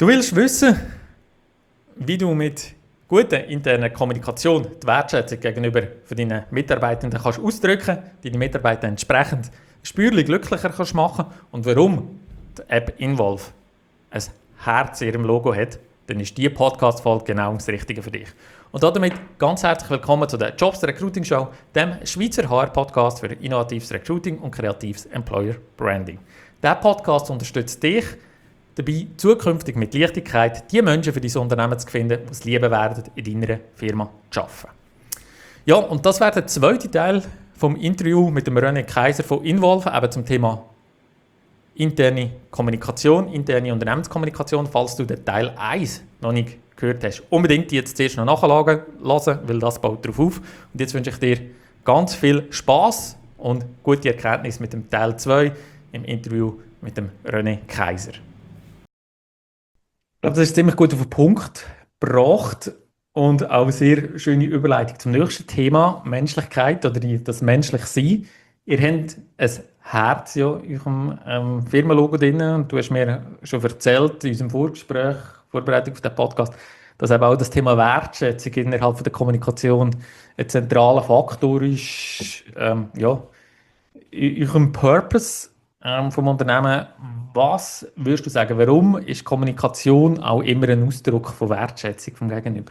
Du willst wissen, wie du mit guter interner Kommunikation die Wertschätzung gegenüber von deinen Mitarbeitenden kannst ausdrücken, deine Mitarbeiter entsprechend spürlich glücklicher kannst machen und warum die App Involve ein Herz in ihrem Logo hat, dann ist diese Podcast-Folge genau das Richtige für dich. Und damit ganz herzlich willkommen zu der Jobs Recruiting Show, dem Schweizer HR-Podcast für innovatives Recruiting und kreatives Employer Branding. Dieser Podcast unterstützt dich dabei, zukünftig mit Leichtigkeit die Menschen für dein Unternehmen zu finden, die es lieben werden, in deiner Firma zu arbeiten. Ja, und das wäre der zweite Teil vom Interview mit dem René Kaiser von Involve, eben zum Thema interne Kommunikation, interne Unternehmenskommunikation. Falls du den Teil 1 noch nicht gehört hast, unbedingt die jetzt zuerst noch nachhören, weil das baut darauf auf. Und jetzt wünsche ich dir ganz viel Spass und gute Erkenntnis mit dem Teil 2 im Interview mit dem René Kaiser. Ich glaube, das ist ziemlich gut auf den Punkt gebracht und auch eine sehr schöne Überleitung zum nächsten Thema, Menschlichkeit oder das menschliche Sein. Ihr habt ein Herz ja in eurem Firmenlogo drin und du hast mir schon erzählt in unserem Vorgespräch, Vorbereitung auf den Podcast, dass eben auch das Thema Wertschätzung innerhalb der Kommunikation ein zentraler Faktor ist, in eurem Purpose vom Unternehmen. Was würdest du sagen, warum ist Kommunikation auch immer ein Ausdruck von Wertschätzung vom Gegenüber?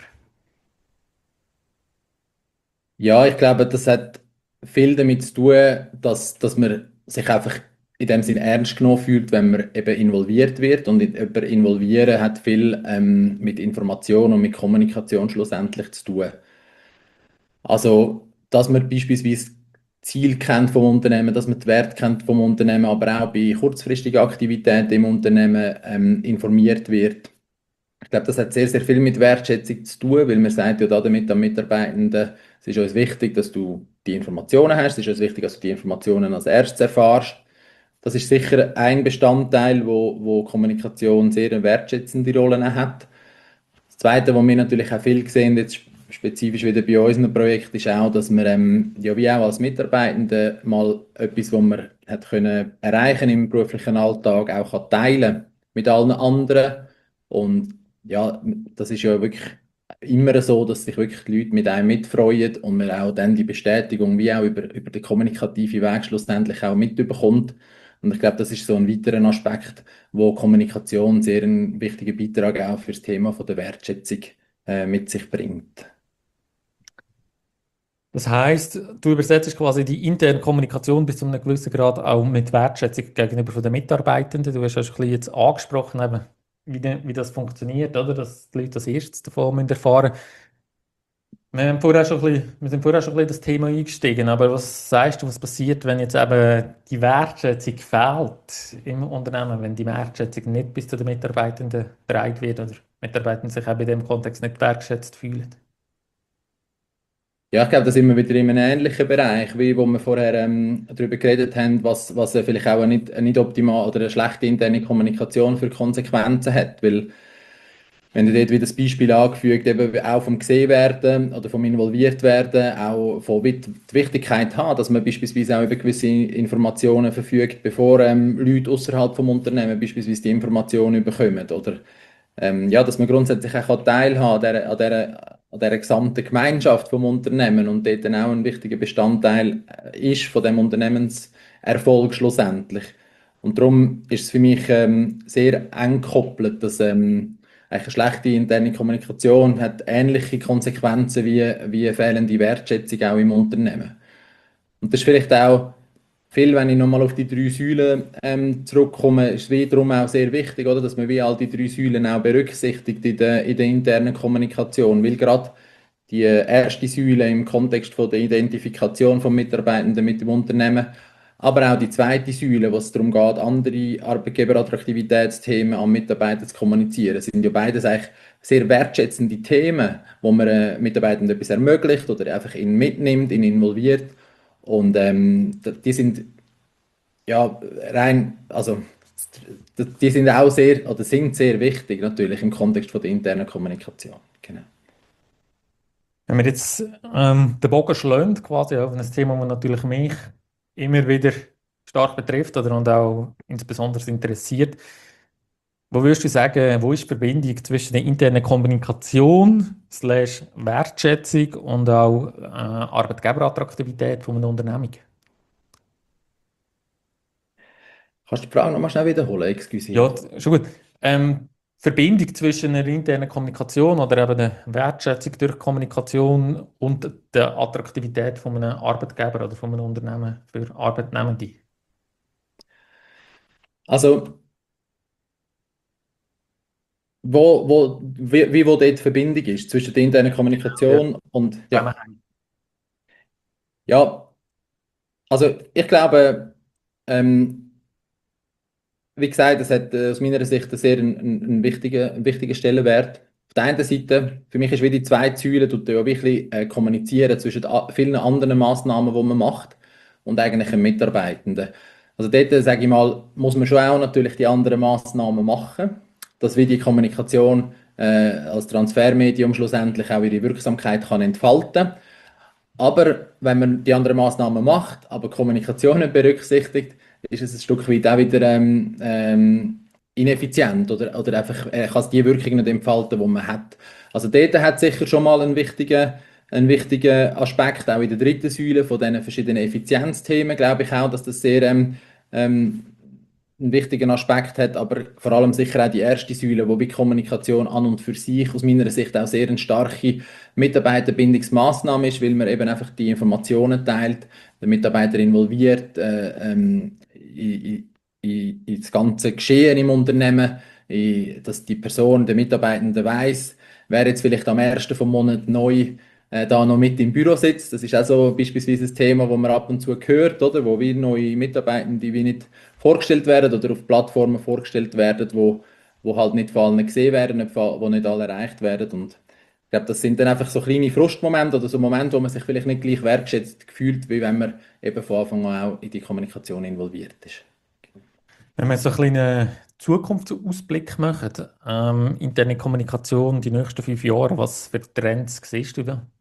Ja, ich glaube, das hat viel damit zu tun, dass man sich einfach in dem Sinn ernst genommen fühlt, wenn man eben involviert wird. Und jemand involvieren hat viel mit Information und mit Kommunikation schlussendlich zu tun. Also, dass man beispielsweise Ziel kennt vom Unternehmen, dass man die Werte kennt vom Unternehmen, aber auch bei kurzfristigen Aktivitäten im Unternehmen informiert wird. Ich glaube, das hat sehr, sehr viel mit Wertschätzung zu tun, weil man sagt ja damit an Mitarbeitenden, es ist uns wichtig, dass du die Informationen hast, es ist uns wichtig, dass du die Informationen als erstes erfährst. Das ist sicher ein Bestandteil, wo Kommunikation sehr eine wertschätzende Rolle hat. Das Zweite, was wir natürlich auch viel sehen, jetzt spezifisch wieder bei unseren Projekten, ist auch, dass wir ja wie auch als Mitarbeitende mal etwas, was man hat können erreichen im beruflichen Alltag, auch kann teilen mit allen anderen. Und ja, das ist ja wirklich immer so, dass sich wirklich die Leute mit einem mitfreuen und man auch dann die Bestätigung wie auch über den kommunikativen Weg schlussendlich auch mitbekommt. Und ich glaube, das ist so ein weiterer Aspekt, wo Kommunikation sehr einen wichtigen Beitrag auch für das Thema von der Wertschätzung mit sich bringt. Das heisst, du übersetzt quasi die interne Kommunikation bis zu einem gewissen Grad auch mit Wertschätzung gegenüber von den Mitarbeitenden. Du hast ja schon ein bisschen jetzt angesprochen, eben, wie das funktioniert, oder? Dass die Leute das Erste davon erfahren müssen. Wir sind vorher schon ein bisschen das Thema eingestiegen, aber was sagst du, was passiert, wenn jetzt eben die Wertschätzung fehlt im Unternehmen, wenn die Wertschätzung nicht bis zu den Mitarbeitenden getragen wird oder Mitarbeitende sich auch in dem Kontext nicht wertschätzt fühlen? Ja, ich glaube, da sind wir wieder in einem ähnlichen Bereich, wie wo wir vorher darüber geredet haben, was vielleicht auch eine nicht optimal oder eine schlechte interne Kommunikation für Konsequenzen hat. Weil, wenn du dort wieder das Beispiel angefügt, eben auch vom gesehen werden oder vom involviert werden, auch von die Wichtigkeit haben, dass man beispielsweise auch über gewisse Informationen verfügt, bevor Leute außerhalb vom Unternehmen beispielsweise die Informationen bekommen. Oder ja, dass man grundsätzlich auch teilhaben kann an dieser gesamten Gemeinschaft vom Unternehmen und dort dann auch ein wichtiger Bestandteil ist von dem Unternehmenserfolg schlussendlich. Und darum ist es für mich sehr eng gekoppelt, dass eigentlich eine schlechte interne Kommunikation hat ähnliche Konsequenzen wie fehlende Wertschätzung auch im Unternehmen. Und das ist vielleicht auch viel, wenn ich nochmal auf die drei Säulen zurückkomme, ist es wiederum auch sehr wichtig, oder, dass man wie all die drei Säulen auch berücksichtigt in der internen Kommunikation, weil gerade die erste Säule im Kontext von der Identifikation von Mitarbeitenden mit dem Unternehmen, aber auch die zweite Säule, was darum geht, andere Arbeitgeberattraktivitätsthemen an Mitarbeiter zu kommunizieren, sind ja beides eigentlich sehr wertschätzende Themen, wo man Mitarbeitenden etwas ermöglicht oder einfach ihn mitnimmt, ihn involviert. Und die sind ja rein, also die sind auch sehr oder sind sehr wichtig natürlich im Kontext von der internen Kommunikation. Genau. Wenn wir jetzt den Bogen schlagen, quasi auf ein Thema, das natürlich mich immer wieder stark betrifft oder und auch insbesondere interessiert, Wo würdest du sagen, wo ist die Verbindung zwischen der internen Kommunikation slash Wertschätzung und auch Arbeitgeberattraktivität von einer Unternehmung? Kannst du die Frage nochmal schnell wiederholen? Excuse. Ja, schon gut. Verbindung zwischen einer internen Kommunikation oder eben der Wertschätzung durch Kommunikation und der Attraktivität von einem Arbeitgeber oder von einem Unternehmen für Arbeitnehmende. Also, wo dort die Verbindung ist zwischen der internen Ja. Kommunikation und, ja, Zusammenhang. ja, also ich glaube, ähm, wie gesagt, es hat aus meiner Sicht einen sehr einen wichtigen Stellenwert. Auf der einen Seite, für mich ist wie die zwei Säulen, tut ja wirklich kommunizieren zwischen vielen anderen Massnahmen, die man macht und eigentlich einem Mitarbeitenden. Also dort, sage ich mal, muss man schon auch natürlich die anderen Massnahmen machen, dass wie die Kommunikation als Transfermedium schlussendlich auch ihre Wirksamkeit kann entfalten. Aber wenn man die anderen Maßnahmen macht, aber Kommunikation nicht berücksichtigt, ist es ein Stück weit auch wieder ineffizient oder einfach kann es die Wirkung nicht entfalten, die man hat. Also dort hat sicher schon mal einen wichtigen Aspekt, auch in der dritten Säule von diesen verschiedenen Effizienzthemen, glaube ich auch, dass das sehr einen wichtigen Aspekt hat, aber vor allem sicher auch die erste Säule, wo wie Kommunikation an und für sich aus meiner Sicht auch sehr eine starke Mitarbeiterbindungsmaßnahme ist, weil man eben einfach die Informationen teilt, den Mitarbeiter involviert in das ganze Geschehen im Unternehmen, dass die Person, der Mitarbeitende weiß, wer jetzt vielleicht am ersten vom Monat neu da noch mit im Büro sitzt. Das ist auch so beispielsweise ein Thema, wo man ab und zu hört, oder? Wo wir neue Mitarbeitende wie nicht vorgestellt werden oder auf Plattformen vorgestellt werden, wo halt nicht von allen gesehen werden, wo nicht alle erreicht werden. Und ich glaube, das sind dann einfach so kleine Frustmomente oder so Momente, wo man sich vielleicht nicht gleich wertschätzt fühlt, wie wenn man eben von Anfang an auch in die Kommunikation involviert ist. Wenn wir jetzt so einen kleinen Zukunftsausblick machen, interne Kommunikation die nächsten 5 Jahre, was für Trends siehst du da?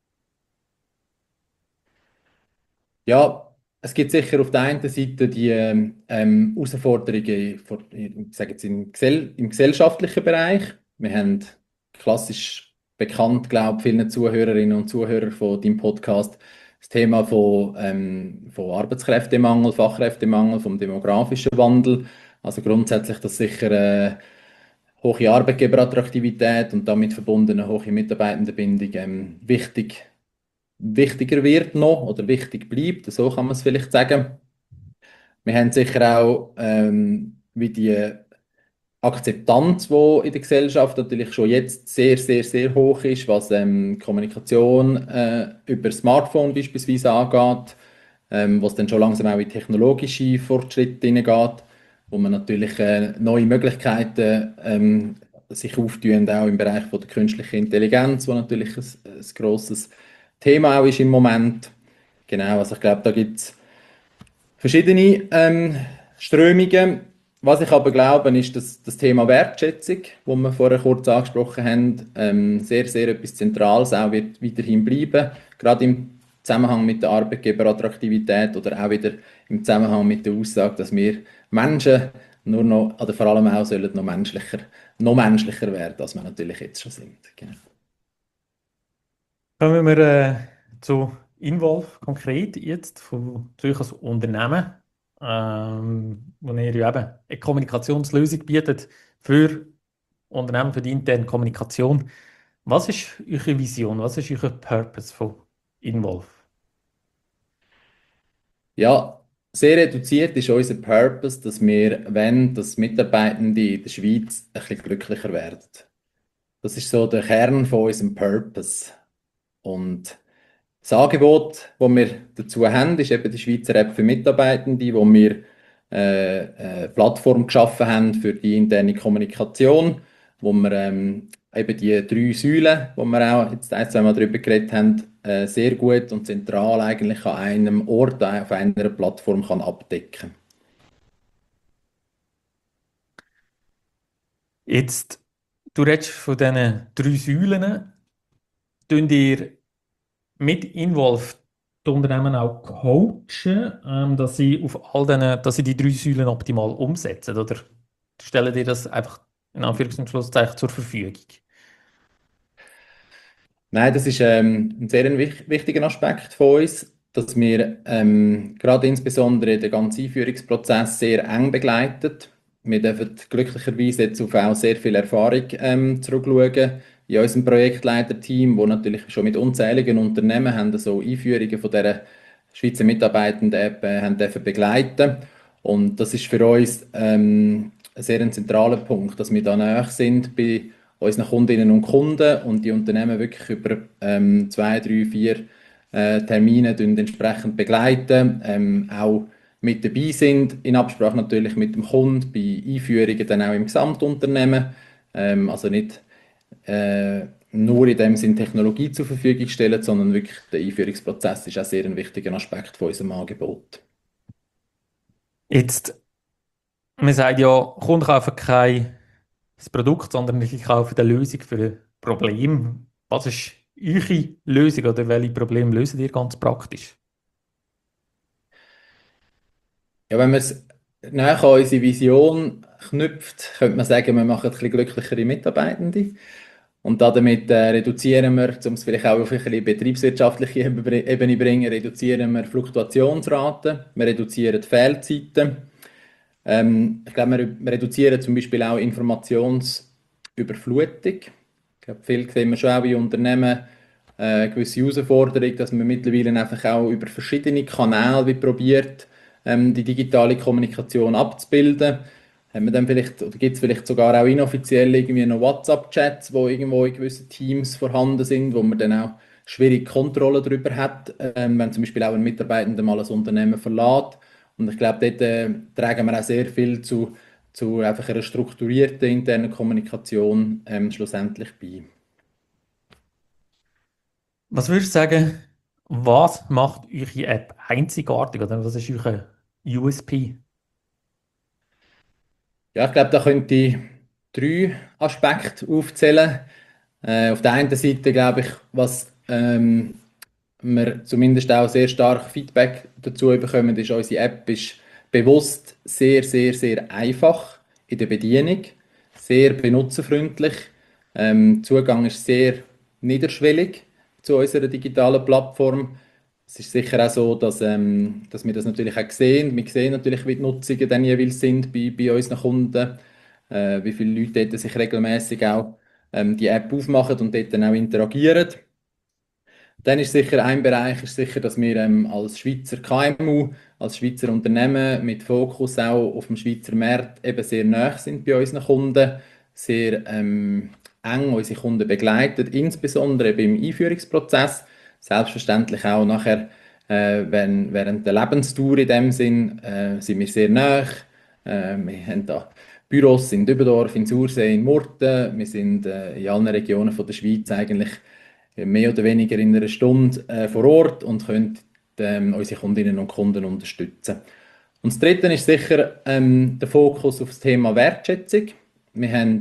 Ja, es gibt sicher auf der einen Seite die Herausforderungen ich sage jetzt im gesellschaftlichen Bereich. Wir haben klassisch bekannt, glaube ich, vielen Zuhörerinnen und Zuhörern von deinem Podcast das Thema von Arbeitskräftemangel, Fachkräftemangel, vom demografischen Wandel. Also grundsätzlich, dass sicher hohe Arbeitgeberattraktivität und damit verbundene hohe Mitarbeitendenbindung wichtiger wird noch oder wichtig bleibt, so kann man es vielleicht sagen. Wir haben sicher auch wie die Akzeptanz, die in der Gesellschaft natürlich schon jetzt sehr, sehr, sehr hoch ist, was Kommunikation über Smartphone beispielsweise angeht, was dann schon langsam auch in technologische Fortschritte hineingeht, wo man natürlich neue Möglichkeiten sich auftun, auch im Bereich von der künstlichen Intelligenz, wo natürlich ein grosses Thema auch ist im Moment. Genau, also ich glaube, da gibt es verschiedene Strömungen. Was ich aber glaube, ist, dass das Thema Wertschätzung, das wir vorher kurz angesprochen haben, sehr, sehr etwas Zentrales auch wird weiterhin bleiben. Gerade im Zusammenhang mit der Arbeitgeberattraktivität oder auch wieder im Zusammenhang mit der Aussage, dass wir Menschen nur noch, oder vor allem auch sollen noch menschlicher werden, als wir natürlich jetzt schon sind. Genau. Kommen wir zu Involve konkret jetzt von Zürich als Unternehmen, wo ihr ja eben eine Kommunikationslösung bietet für Unternehmen, für die interne Kommunikation. Was ist eure Vision? Was ist euer Purpose von Involve? Ja, sehr reduziert ist unser Purpose, dass wir wollen, dass Mitarbeitende in der Schweiz ein bisschen glücklicher werden. Das ist so der Kern von unserem Purpose. Und das Angebot, das wir dazu haben, ist eben die Schweizer App für Mitarbeitende, wo wir eine Plattform geschaffen haben für die interne Kommunikation, wo wir eben die drei Säulen, wo wir auch jetzt ein, zwei Mal darüber geredet haben, sehr gut und zentral eigentlich an einem Ort, auf einer Plattform kann abdecken. Jetzt, du redest von diesen 3 Säulen. Tun ihr mit Involve die Unternehmen auch coachen, dass sie auf all diesen, dass sie die 3 Säulen optimal umsetzen? Oder stellen dir das einfach in Anführungs- und Schlusszeichen zur Verfügung? Nein, das ist ein sehr wichtiger Aspekt von uns, dass wir gerade insbesondere den ganzen Einführungsprozess sehr eng begleiten. Wir dürfen glücklicherweise jetzt auf auch sehr viel Erfahrung zurückschauen in unserem Projektleiterteam, wo natürlich schon mit unzähligen Unternehmen haben so Einführungen von dieser Schweizer Mitarbeitenden-App haben dürfen begleiten. Und das ist für uns sehr ein zentraler Punkt, dass wir da nahe sind bei unseren Kundinnen und Kunden und die Unternehmen wirklich über 2, 3, 4 Termine entsprechend begleiten, auch mit dabei sind, in Absprache natürlich mit dem Kunden, bei Einführungen dann auch im Gesamtunternehmen, also nicht nur in dem Sinn Technologie zur Verfügung stellen, sondern wirklich der Einführungsprozess ist auch sehr ein wichtiger Aspekt von unserem Angebot. Jetzt, man sagt ja, Kunden kaufen kein das Produkt, sondern die kaufen eine Lösung für ein Problem. Was ist eure Lösung oder welche Probleme lösen ihr ganz praktisch? Ja, wenn man es näher an unsere Vision knüpft, könnte man sagen, wir machen ein bisschen glücklichere Mitarbeitende. Und damit reduzieren wir, um es vielleicht auch auf eine bisschen betriebswirtschaftliche Ebene zu bringen, reduzieren wir Fluktuationsraten, wir reduzieren die Fehlzeiten. Ich glaube, wir reduzieren zum Beispiel auch Informationsüberflutung. Ich glaube, viel sehen wir schon auch in Unternehmen eine gewisse Herausforderung, dass man mittlerweile einfach auch über verschiedene Kanäle wie probiert, die digitale Kommunikation abzubilden. Haben wir dann vielleicht, oder gibt es vielleicht sogar auch inoffiziell irgendwie noch WhatsApp-Chats, wo irgendwo in gewissen Teams vorhanden sind, wo man dann auch schwierig Kontrolle darüber hat, wenn zum Beispiel auch ein Mitarbeitender mal ein Unternehmen verlässt. Und ich glaube, dort tragen wir auch sehr viel zu einfach einer strukturierten internen Kommunikation schlussendlich bei. Was würdest du sagen, was macht eure App einzigartig oder was ist euer USP? Ja, ich glaube, da könnte ich 3 Aspekte aufzählen. Auf der einen Seite glaube ich, was wir zumindest auch sehr stark Feedback dazu bekommen, ist, unsere App ist bewusst sehr, sehr, sehr einfach in der Bedienung, sehr benutzerfreundlich. Zugang ist sehr niederschwellig zu unserer digitalen Plattform. Es ist sicher auch so, dass wir das natürlich auch sehen. Wir sehen natürlich, wie die Nutzungen dann jeweils sind bei unseren Kunden, wie viele Leute dort sich regelmäßig auch die App aufmachen und dort dann auch interagieren. Dann ist sicher ein Bereich, ist sicher, dass wir als Schweizer KMU, als Schweizer Unternehmen mit Fokus auch auf dem Schweizer Markt eben sehr nah sind bei unseren Kunden, sehr eng unsere Kunden begleiten, insbesondere beim Einführungsprozess, selbstverständlich auch nachher, während der Lebensdauer in dem Sinn, sind wir sehr nah. Wir haben da Büros in Dübendorf, in Sursee, in Murten. Wir sind in allen Regionen von der Schweiz eigentlich mehr oder weniger in einer Stunde vor Ort und können unsere Kundinnen und Kunden unterstützen. Und das Dritte ist sicher der Fokus auf das Thema Wertschätzung. Wir haben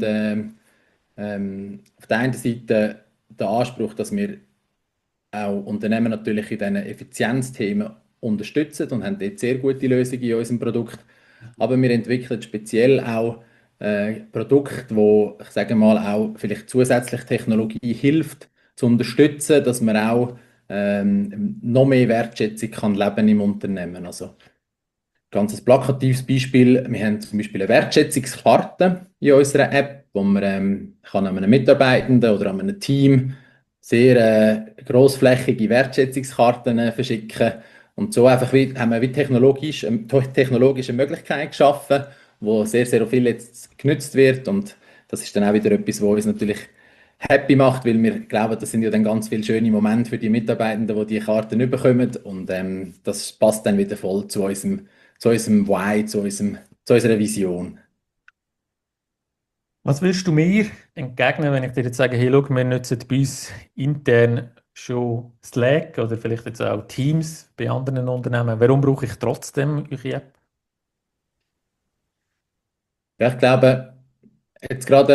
auf der einen Seite den Anspruch, dass wir auch Unternehmen natürlich in diesen Effizienzthemen unterstützen und haben dort sehr gute Lösungen in unserem Produkt. Aber wir entwickeln speziell auch Produkte, wo ich sage mal auch vielleicht zusätzlich Technologie hilft, zu unterstützen, dass man auch noch mehr Wertschätzung kann leben im Unternehmen. Also ganz ein plakatives Beispiel, wir haben zum Beispiel eine Wertschätzungskarte in unserer App, wo man kann einem Mitarbeitenden oder einem Team sehr grossflächige Wertschätzungskarten verschicken. Und so einfach haben wir wie technologische Möglichkeit geschaffen, wo sehr, sehr viel jetzt genutzt wird. Und das ist dann auch wieder etwas, was uns natürlich happy macht, weil wir glauben, das sind ja dann ganz viele schöne Momente für die Mitarbeitenden, die die Karten bekommen. Und das passt dann wieder voll zu unserem Why, zu unserer Vision. Was würdest du mir entgegnen, wenn ich dir jetzt sage, hey, schau, wir nutzen bei uns intern schon Slack oder vielleicht jetzt auch Teams bei anderen Unternehmen. Warum brauche ich trotzdem eure App? Ja, ich glaube, jetzt gerade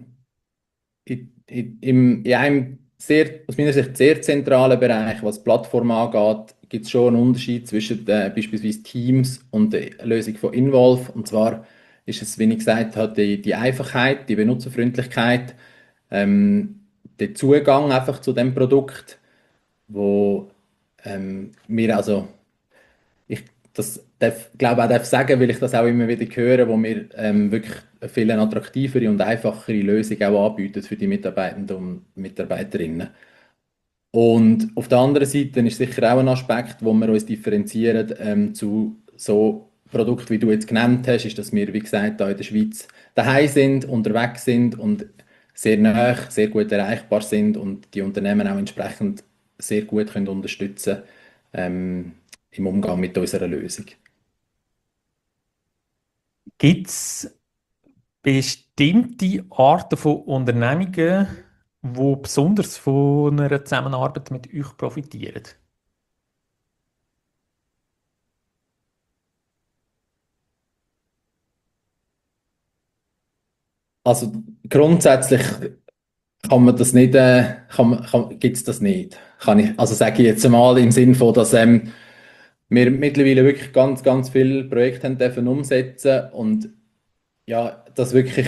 in einem sehr, aus meiner Sicht sehr zentralen Bereich, was Plattformen angeht, gibt es schon einen Unterschied zwischen beispielsweise Teams und der Lösung von Involve. Und zwar ist es, wie ich gesagt habe, die Einfachheit, die Benutzerfreundlichkeit, ähm, der Zugang einfach zu dem Produkt, wo wir also ich das glaube auch darf sagen, weil ich das auch immer wieder höre, wo wir wirklich eine viel attraktivere und einfachere Lösung auch anbieten für die Mitarbeitenden und Mitarbeiterinnen. Und auf der anderen Seite ist sicher auch ein Aspekt, wo wir uns differenzieren zu so Produkten, wie du jetzt genannt hast, ist, dass wir, wie gesagt, da in der Schweiz daheim sind, unterwegs sind und sehr nah, sehr gut erreichbar sind und die Unternehmen auch entsprechend sehr gut können unterstützen ähm, im Umgang mit unserer Lösung. Gibt es bestimmte Arten von Unternehmungen, die besonders von einer Zusammenarbeit mit euch profitieren? Also grundsätzlich kann man das nicht, gibt es das nicht. Kann ich, also sage ich jetzt mal im Sinn von, dass wir mittlerweile wirklich ganz, ganz viele Projekte haben dürfen umsetzen und ja, dass wirklich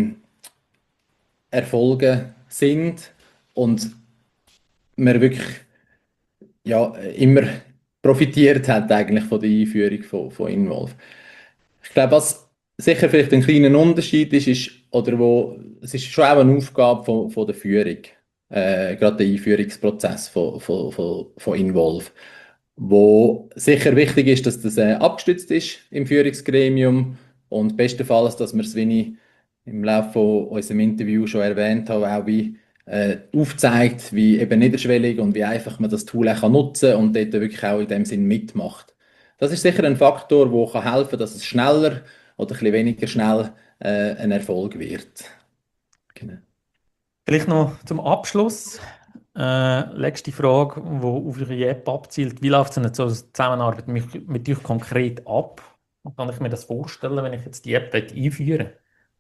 Erfolge sind und man wirklich ja, immer profitiert hat eigentlich von der Einführung von Involve. Ich glaube, was sicher vielleicht ein kleiner Unterschied ist, oder wo, es ist schon auch eine Aufgabe von der Führung, gerade der Einführungsprozess von Involve, wo sicher wichtig ist, dass das abgestützt ist im Führungsgremium und bestenfalls, dass wir es, wie ich im Laufe von unserem Interview schon erwähnt habe, auch wie aufzeigt, wie eben niederschwellig und wie einfach man das Tool auch nutzen kann und dort wirklich auch in dem Sinn mitmacht. Das ist sicher ein Faktor, der kann helfen kann, dass es schneller oder ein bisschen weniger schnell ein Erfolg wird. Genau. Vielleicht noch zum Abschluss. Letzte Frage, die auf eure App abzielt. Wie läuft so eine Zusammenarbeit mit euch konkret ab? Wie kann ich mir das vorstellen, wenn ich jetzt die App einführe?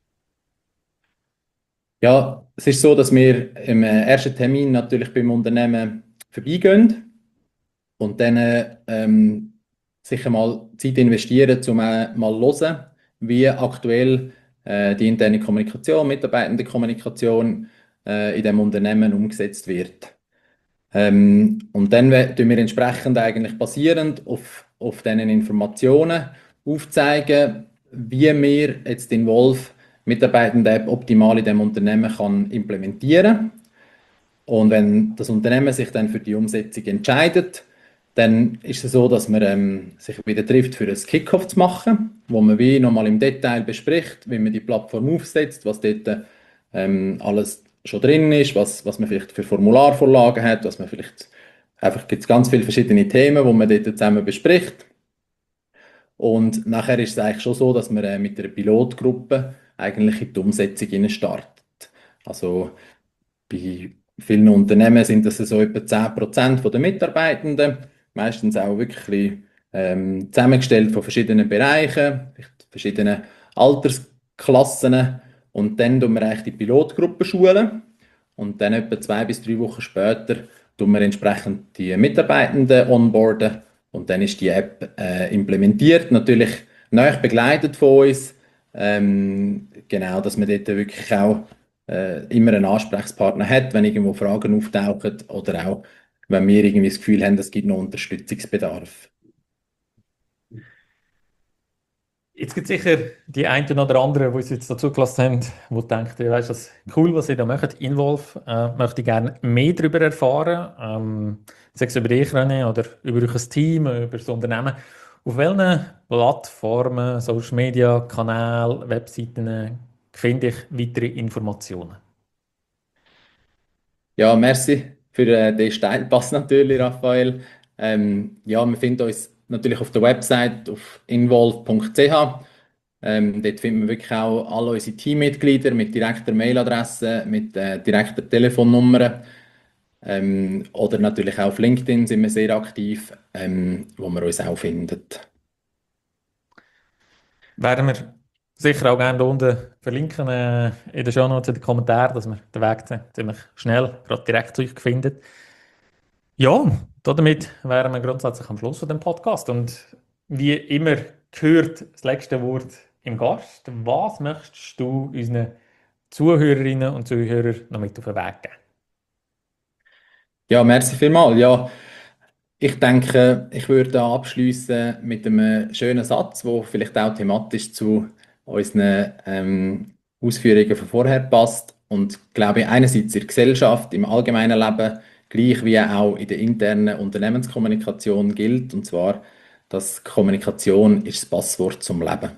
Ja, es ist so, dass wir im ersten Termin natürlich beim Unternehmen vorbeigehen und dann sicher mal Zeit investieren, um mal zu hören, wie aktuell die interne Kommunikation, Mitarbeitendenkommunikation in dem Unternehmen umgesetzt wird. Und dann tun wir entsprechend eigentlich basierend auf diesen Informationen aufzeigen, wie wir jetzt den Wolf Mitarbeitenden-App optimal in dem Unternehmen kann implementieren. Und wenn das Unternehmen sich dann für die Umsetzung entscheidet, dann ist es so, dass man sich wieder trifft, für ein Kickoff zu machen, wo man wie nochmal im Detail bespricht, wie man die Plattform aufsetzt, was dort alles schon drin ist, was man vielleicht für Formularvorlagen hat, was man vielleicht einfach gibt es ganz viele verschiedene Themen, wo man dort zusammen bespricht. Und nachher ist es eigentlich schon so, dass man mit einer Pilotgruppe eigentlich in die Umsetzung startet. Also bei vielen Unternehmen sind das so etwa 10% der Mitarbeitenden, meistens auch wirklich zusammengestellt von verschiedenen Bereichen, vielleicht verschiedenen Altersklassen. Und dann tun wir eigentlich die Pilotgruppe schulen. Und dann etwa 2 bis 3 Wochen später tun wir entsprechend die Mitarbeitenden onboarden. Und dann ist die App implementiert, natürlich neu begleitet von uns. Genau, dass man dort wirklich auch immer einen Ansprechpartner hat, wenn irgendwo Fragen auftauchen oder auch, wenn wir irgendwie das Gefühl haben, es gibt noch Unterstützungsbedarf. Jetzt gibt es sicher die einen oder anderen, die uns jetzt dazu gelassen haben, die denken, ja, weißt, das ist cool, was ihr da macht. Involve, möchte ich gerne mehr darüber erfahren. Sei es über dich, René, oder über euer Team, über das Unternehmen. Auf welchen Plattformen, Social Media, Kanälen, Webseiten finde ich weitere Informationen? Ja, merci für den Steilpass natürlich, Raphael. Ja, wir finden uns natürlich auf der Website auf involve.ch. Dort finden wir wirklich auch alle unsere Teammitglieder mit direkter Mailadresse, mit direkter Telefonnummer. Oder natürlich auch auf LinkedIn sind wir sehr aktiv, wo man uns auch findet. Werden wir sicher auch gerne unten verlinken in den Shownotes, in den Kommentaren, dass man den Weg ziemlich schnell, gerade direkt zu euch findet. Ja, damit wären wir grundsätzlich am Schluss von dem Podcast. Und wie immer gehört das letzte Wort im Gast. Was möchtest du unseren Zuhörerinnen und Zuhörern noch mit auf den Weg geben? Ja, merci vielmals. Ja, ich denke, ich würde da abschließen mit einem schönen Satz, der vielleicht auch thematisch zu unseren Ausführungen von vorher passt. Und glaube ich, einerseits in der Gesellschaft, im allgemeinen Leben, gleich wie auch in der internen Unternehmenskommunikation gilt. Und zwar, dass Kommunikation ist das Passwort zum Leben.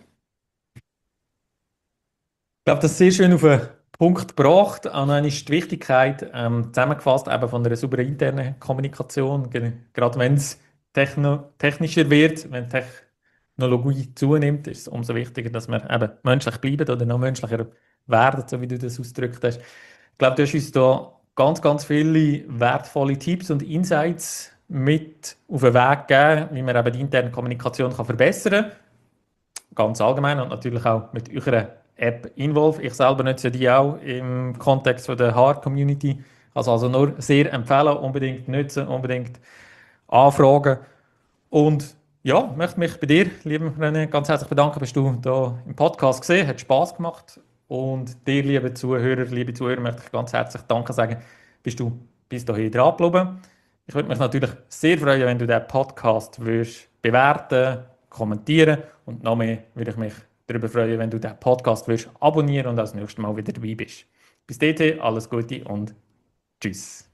Ich glaube, das ist sehr schön auf den Punkt gebracht. Auch noch einmal die Wichtigkeit zusammengefasst eben von einer sauberen internen Kommunikation. Gerade wenn es technischer wird, wenn Technologie zunimmt, ist es umso wichtiger, dass wir eben menschlich bleiben oder noch menschlicher werden, so wie du das ausgedrückt hast. Ich glaube, du hast uns da ganz, ganz viele wertvolle Tipps und Insights mit auf den Weg gegeben, wie man eben die interne Kommunikation kann verbessern kann. Ganz allgemein und natürlich auch mit eurer App Involve. Ich selber nutze die auch im Kontext von der HR-Community. Also nur sehr empfehlen, unbedingt nutzen, unbedingt anfragen. Und ja, möchte mich bei dir, lieber René, ganz herzlich bedanken, bist du da im Podcast gesehen, hat Spaß gemacht. Und dir, liebe Zuhörer, möchte ich ganz herzlich Danke sagen, bist du bis dahin dran geblieben. Ich würde mich natürlich sehr freuen, wenn du den Podcast würdest bewerten, kommentieren und noch mehr würde ich mich darüber freuen, wenn du den Podcast würdest abonnieren und das nächste Mal wieder dabei bist. Bis dahin, alles Gute und tschüss.